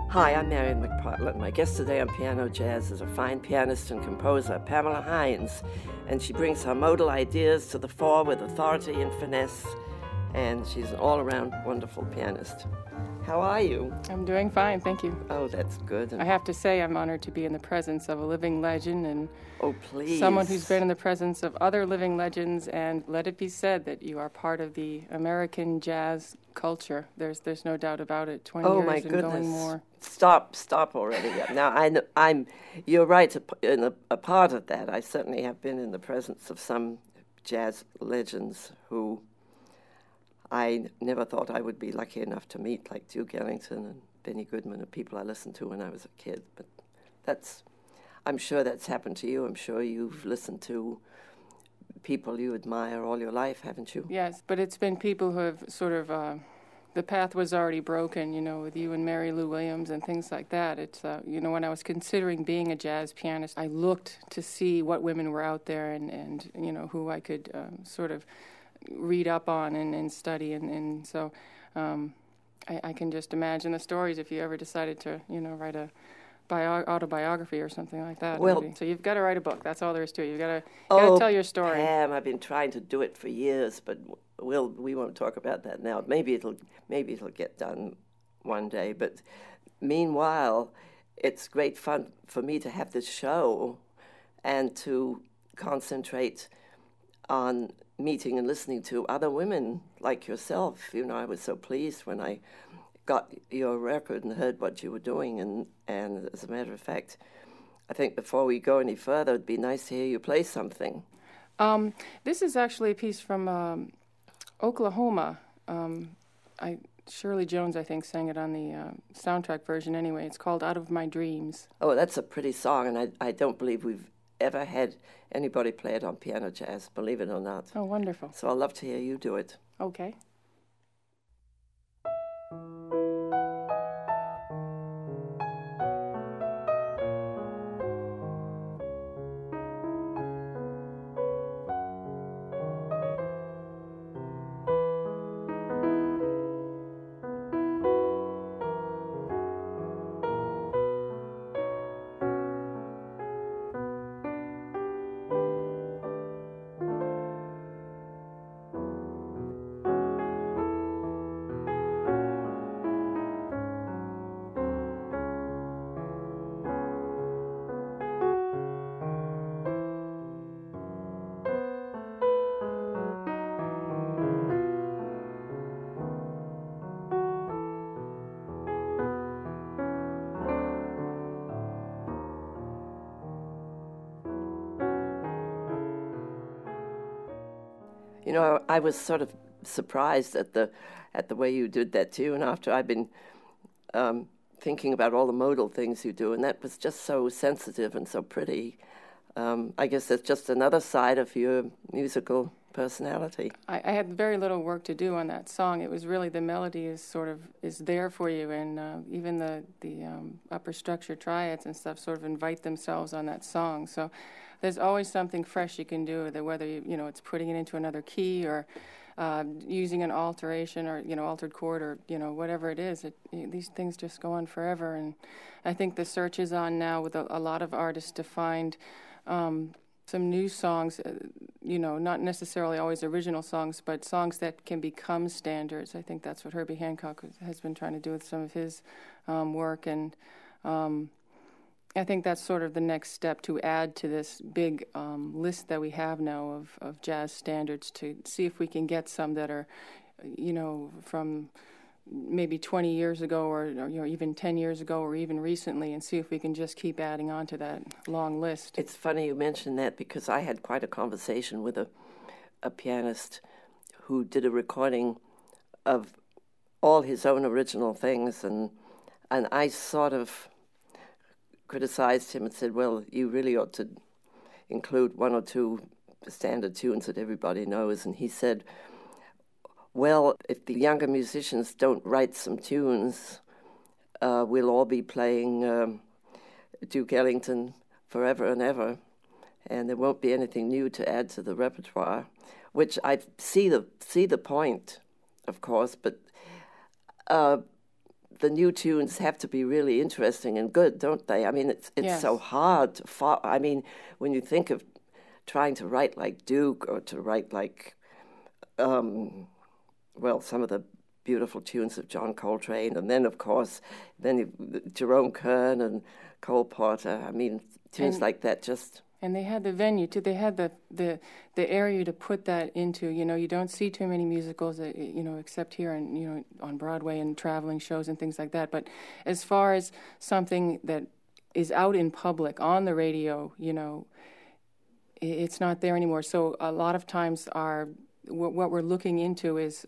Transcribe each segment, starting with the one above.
Hi, I'm Marian McPartland. My guest today on Piano Jazz is a fine pianist and composer, Pamela Hines, and she brings her modal ideas to the fore with authority and finesse, and she's an all-around wonderful pianist. How are you? I'm doing fine, thank you. Oh, that's good. I have to say I'm honored to be in the presence of a living legend and please. Someone who's been in the presence of other living legends, and let it be said that you are part of the American jazz culture. There's no doubt about it. 20 years my and goodness. going more. Stop already. Now, you're right, in a part of that. I certainly have been in the presence of some jazz legends who I never thought I would be lucky enough to meet, like Duke Ellington and Benny Goodman, and people I listened to when I was a kid. But I'm sure that's happened to you. I'm sure you've listened to people you admire all your life, haven't you? Yes, but it's been people who have sort of, the path was already broken, with you and Mary Lou Williams and things like that. It's, when I was considering being a jazz pianist, I looked to see what women were out there and who I could sort of read up on and study. And so I can just imagine the stories if you ever decided to, write a autobiography or something like that. Well, maybe. So you've got to write a book. That's all there is to it. You've got to tell your story. Pam, I've been trying to do it for years, but we won't talk about that now. Maybe it'll get done one day. But meanwhile, it's great fun for me to have this show and to concentrate on meeting and listening to other women like yourself. I was so pleased when I got your record and heard what you were doing, and as a matter of fact, I think before we go any further, it'd be nice to hear you play something. This is actually a piece from Oklahoma. Shirley Jones, I think, sang it on the soundtrack version anyway. It's called Out of My Dreams. Oh, that's a pretty song, and I don't believe we've ever had anybody play it on Piano Jazz, believe it or not. Oh, wonderful. So I'd love to hear you do it. Okay. I was sort of surprised at the way you did that tune after I've been thinking about all the modal things you do, and that was just so sensitive and so pretty. I guess that's just another side of your musical personality. I had very little work to do on that song. It was really the melody is there for you, and even the upper structure triads and stuff sort of invite themselves on that song. So there's always something fresh you can do, that whether it's putting it into another key or using an alteration or altered chord or whatever it is. These things just go on forever, and I think the search is on now with a lot of artists to find some new songs, not necessarily always original songs, but songs that can become standards. I think that's what Herbie Hancock has been trying to do with some of his work, and I think that's sort of the next step to add to this big list that we have now of jazz standards, to see if we can get some that are, from maybe 20 years ago or even 10 years ago or even recently, and see if we can just keep adding on to that long list. It's funny you mention that, because I had quite a conversation with a pianist who did a recording of all his own original things, and I sort of criticized him and said, well, you really ought to include one or two standard tunes that everybody knows. And he said, well, if the younger musicians don't write some tunes, we'll all be playing Duke Ellington forever and ever, and there won't be anything new to add to the repertoire, which I see the point, of course, but the new tunes have to be really interesting and good, don't they? I mean, it's Yes. so hard to follow. I mean, when you think of trying to write like Duke or to write like, well, some of the beautiful tunes of John Coltrane, and then, of course, Jerome Kern and Cole Porter. I mean, tunes like that just... And they had the venue too. They had the area to put that into. You know, you don't see too many musicals, you know, except here and on Broadway and traveling shows and things like that. But as far as something that is out in public on the radio, you know, it's not there anymore. So a lot of times what we're looking into is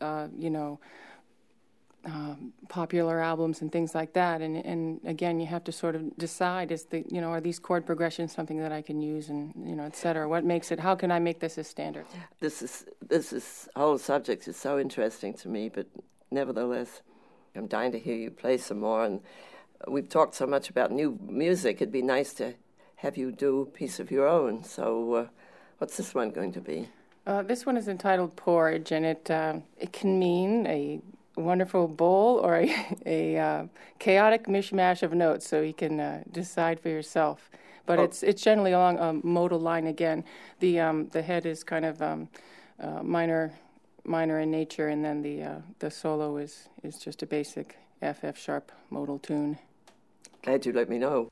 popular albums and things like that, and again, you have to sort of decide: are these chord progressions something that I can use, and et cetera. What makes it? How can I make this a standard? This whole subject is so interesting to me, but nevertheless, I'm dying to hear you play some more. And we've talked so much about new music. It'd be nice to have you do a piece of your own. So, what's this one going to be? This one is entitled "Porridge," and it can mean a wonderful bowl or a chaotic mishmash of notes, so you can decide for yourself. But it's generally along a modal line again. The head is kind of minor in nature, and then the solo is just a basic F sharp modal tune. Glad you let me know.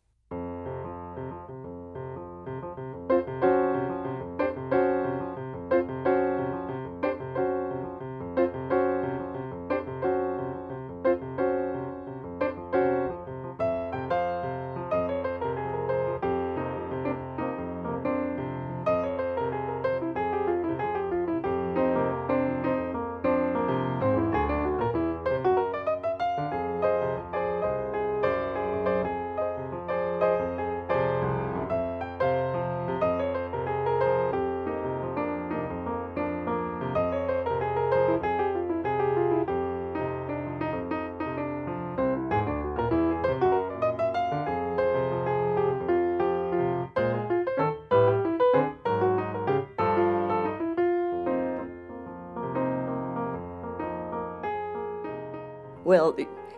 Well,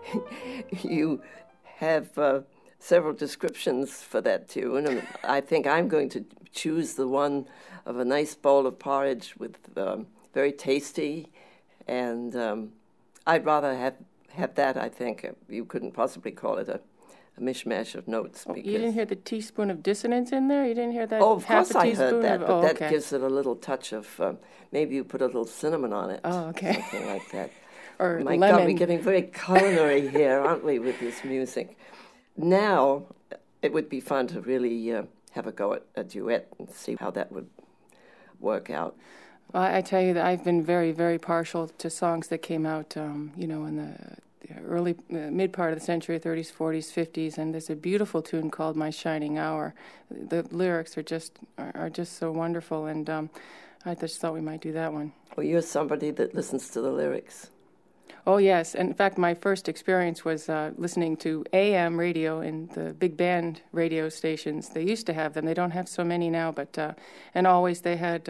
you have several descriptions for that tune, and I think I'm going to choose the one of a nice bowl of porridge with very tasty, and I'd rather have that. I think you couldn't possibly call it a mishmash of notes. You didn't hear the teaspoon of dissonance in there? You didn't hear that? Oh, of course I heard that, but that okay. gives it a little touch of, maybe you put a little cinnamon on it. Oh, okay. Something like that. Or my lemon. God, we're getting very culinary here, aren't we, with this music? Now, it would be fun to really have a go at a duet and see how that would work out. Well, I tell you that I've been very, very partial to songs that came out, in the early, mid part of the century, 30s, 40s, 50s, and there's a beautiful tune called "My Shining Hour." The lyrics are just so wonderful, and I just thought we might do that one. Well, you're somebody that listens to the lyrics. Oh, yes. In fact, my first experience was listening to AM radio in the big band radio stations. They used to have them. They don't have so many now, but and always they had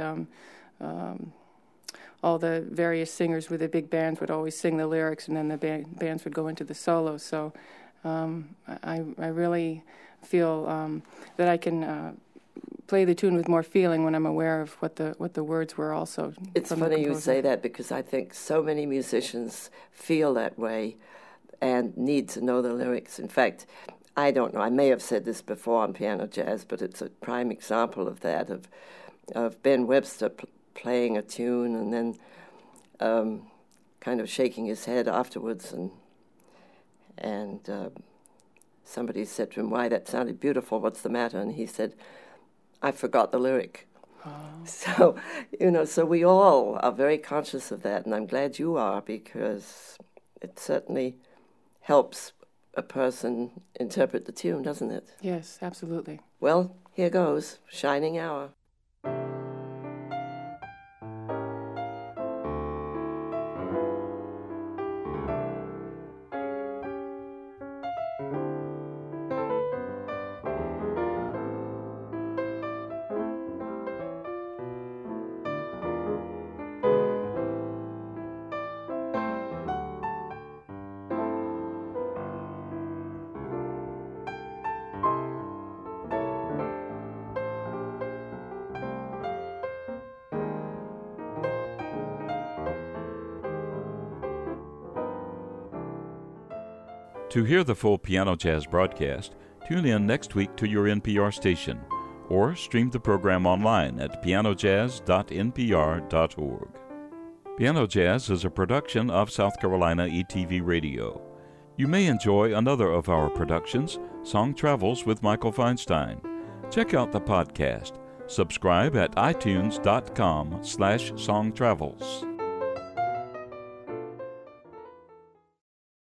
all the various singers with the big bands would always sing the lyrics, and then the bands would go into the solos. So I really feel that I can play the tune with more feeling when I'm aware of what the words were also. It's funny you say that, because I think so many musicians feel that way and need to know the lyrics. In fact, I don't know, I may have said this before on Piano Jazz, but it's a prime example of that, of Ben Webster playing a tune and then kind of shaking his head afterwards, and somebody said to him, "Why, that sounded beautiful, what's the matter?" And he said, "I forgot the lyric." Oh. So, so we all are very conscious of that, and I'm glad you are, because it certainly helps a person interpret the tune, doesn't it? Yes, absolutely. Well, here goes, Shining Hour. To hear the full Piano Jazz broadcast, tune in next week to your NPR station, or stream the program online at pianojazz.npr.org. Piano Jazz is a production of South Carolina ETV Radio. You may enjoy another of our productions, Song Travels with Michael Feinstein. Check out the podcast. Subscribe at itunes.com/songtravels.